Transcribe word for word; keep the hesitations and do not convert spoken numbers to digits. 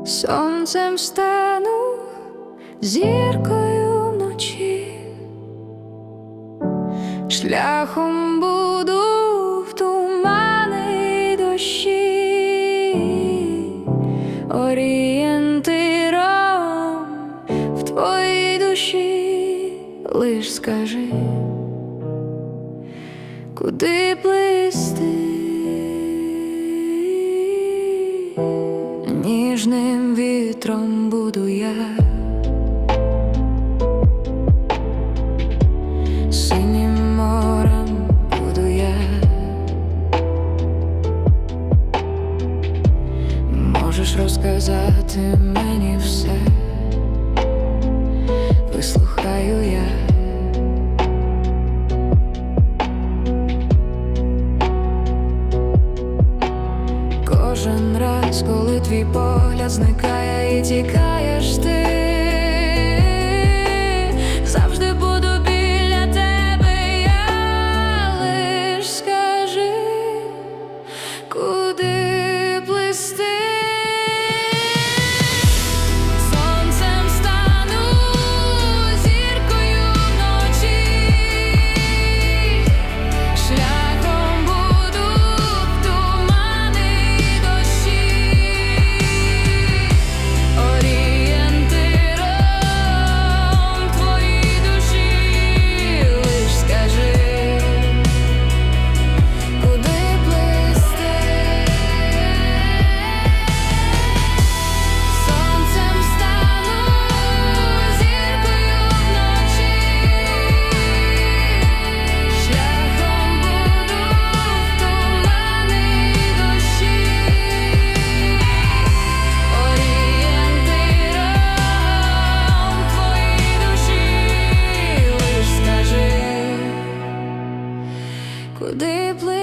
Сонцем стану, зіркою вночі, шляхом буду в тумани й дощі, орієнтиром в твоїй душі. Лиш скажи, куди плисти. Ніжним вітром буду я, синім морем буду я. Можеш розказати мені все, вислухаю я. Кожен раз, коли твій погляд зникає і тікаєш ти, завжди буду біля тебе я. Лиш скажи, куди плисти. Сонцем стану, зіркою вночі, шляхом буду в тумани й дощі, орієнтиром твоїй душі. Лиш скажи, куди плисти. Сонцем стану, зіркою вночі, шляхом буду в тумани й дощі, орієнтиром твоїй душі. Лиш скажи, куди плисти.